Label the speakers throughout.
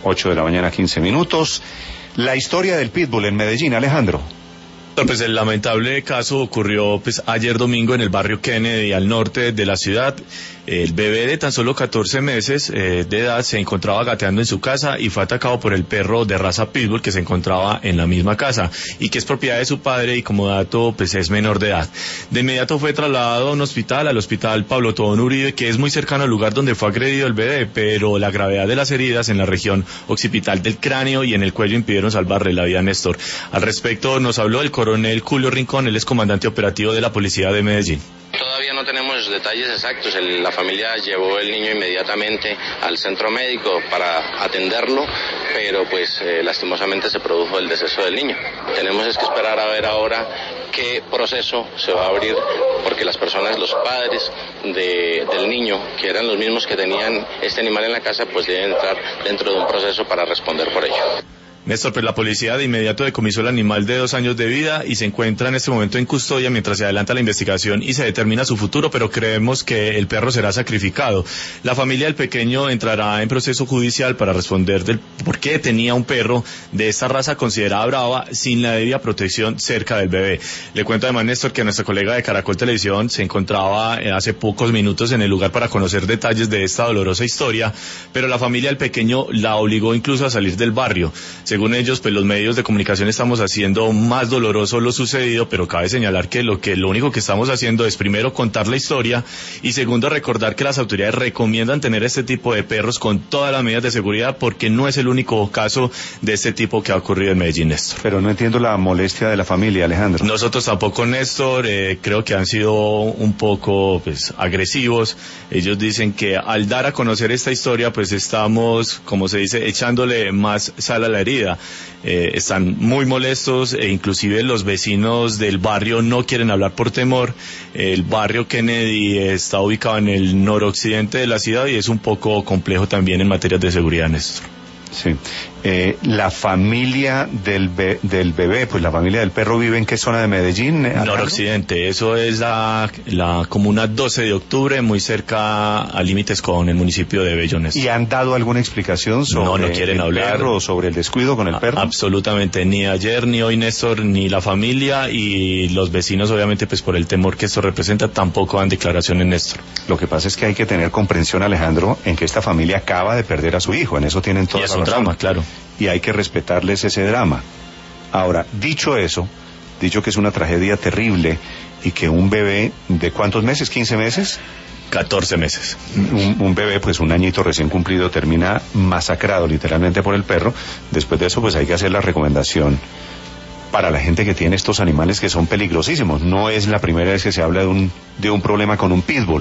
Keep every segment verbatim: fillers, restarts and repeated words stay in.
Speaker 1: ocho de la mañana, quince minutos. La historia del pitbull en Medellín, Alejandro.
Speaker 2: Pues el lamentable caso ocurrió pues ayer domingo en el barrio Kennedy, al norte de la ciudad. El bebé de tan solo catorce meses eh, de edad se encontraba gateando en su casa y fue atacado por el perro de raza pitbull que se encontraba en la misma casa y que es propiedad de su padre y como dato pues es menor de edad. De inmediato fue trasladado a un hospital, al hospital Pablo Tobón Uribe, que es muy cercano al lugar donde fue agredido el bebé, pero la gravedad de las heridas en la región occipital del cráneo y en el cuello impidieron salvarle la vida a Néstor. Al respecto nos habló el coronel Julio Rincón, él es comandante operativo de la Policía de Medellín.
Speaker 3: Todavía no tenemos detalles exactos. El, la familia llevó el niño inmediatamente al centro médico para atenderlo, pero pues eh, lastimosamente se produjo el deceso del niño. Tenemos es que esperar a ver ahora qué proceso se va a abrir, porque las personas, los padres de, del niño, que eran los mismos que tenían este animal en la casa, pues deben entrar dentro de un proceso para responder por ello.
Speaker 2: Néstor, pues la policía de inmediato decomisó el animal de dos años de vida y se encuentra en este momento en custodia mientras se adelanta la investigación y se determina su futuro, pero creemos que el perro será sacrificado. La familia del pequeño entrará en proceso judicial para responder del por qué tenía un perro de esta raza considerada brava sin la debida protección cerca del bebé. Le cuento además, Néstor, que nuestra colega de Caracol Televisión se encontraba hace pocos minutos en el lugar para conocer detalles de esta dolorosa historia, pero la familia del pequeño la obligó incluso a salir del barrio. Según ellos, pues los medios de comunicación estamos haciendo más doloroso lo sucedido, pero cabe señalar que lo que lo único que estamos haciendo es primero contar la historia y segundo recordar que las autoridades recomiendan tener este tipo de perros con todas las medidas de seguridad porque no es el único caso de este tipo que ha ocurrido en Medellín, Néstor.
Speaker 1: Pero no entiendo la molestia de la familia, Alejandro.
Speaker 2: Nosotros tampoco, Néstor, eh, creo que han sido un poco pues agresivos. Ellos dicen que al dar a conocer esta historia pues estamos, como se dice, echándole más sal a la herida. Eh, están muy molestos e inclusive los vecinos del barrio no quieren hablar por temor. El barrio Kennedy está ubicado en el noroccidente de la ciudad y es un poco complejo también en materia de seguridad, Néstor.
Speaker 1: Sí. Eh, la familia del, be del bebé, pues la familia del perro vive en qué zona de Medellín?
Speaker 2: Noroccidente, eso es la, la comuna doce de octubre, muy cerca a límites con el municipio de Bellones.
Speaker 1: ¿Y han dado alguna explicación sobre
Speaker 2: no, no quieren
Speaker 1: el
Speaker 2: hablar.
Speaker 1: perro o sobre el descuido con el perro?
Speaker 2: A, absolutamente, ni ayer, ni hoy, Néstor, ni la familia y los vecinos, obviamente, pues por el temor que esto representa, tampoco dan declaraciones, Néstor.
Speaker 1: Lo que pasa es que hay que tener comprensión, Alejandro, en que esta familia acaba de perder a su hijo, en eso tienen toda la razón.
Speaker 2: Y es un drama, claro.
Speaker 1: Y hay que respetarles ese drama. Ahora, dicho eso, dicho que es una tragedia terrible y que un bebé de ¿cuántos meses? ¿quince meses?
Speaker 2: catorce meses.
Speaker 1: Un, un bebé, pues un añito recién cumplido, termina masacrado literalmente por el perro. Después de eso, pues hay que hacer la recomendación para la gente que tiene estos animales que son peligrosísimos. No es la primera vez que se habla de un, de un problema con un pitbull.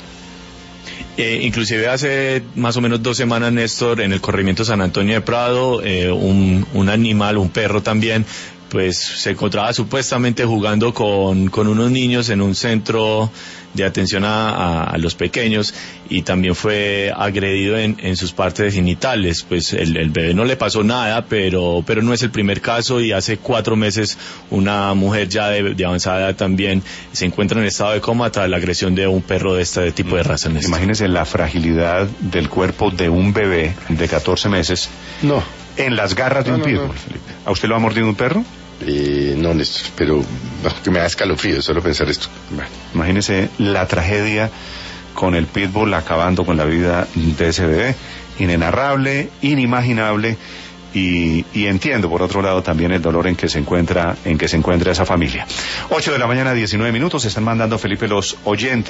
Speaker 2: Eh, inclusive hace más o menos dos semanas, Néstor, en el corregimiento San Antonio de Prado, eh, un, un animal, un perro también, pues se encontraba supuestamente jugando con, con unos niños en un centro de atención a, a, a los pequeños y también fue agredido en, en sus partes genitales. Pues el, el bebé no le pasó nada, pero, pero no es el primer caso y hace cuatro meses una mujer ya de, de avanzada edad también se encuentra en estado de coma tras la agresión de un perro de este tipo de raza.
Speaker 1: Imagínese la fragilidad del cuerpo de un bebé de catorce meses.
Speaker 4: No.
Speaker 1: En las garras de no, un no, pitbull, no. Felipe. ¿A usted lo ha mordido un perro?
Speaker 4: Eh, no, Néstor, pero no, que me da escalofrío solo pensar esto.
Speaker 1: Bueno, imagínese la tragedia con el pitbull acabando con la vida de ese bebé. Inenarrable, inimaginable. Y, y entiendo, por otro lado, también el dolor en que se encuentra, en que se encuentra esa familia. ocho de la mañana, diecinueve minutos, están mandando, Felipe, los oyentes.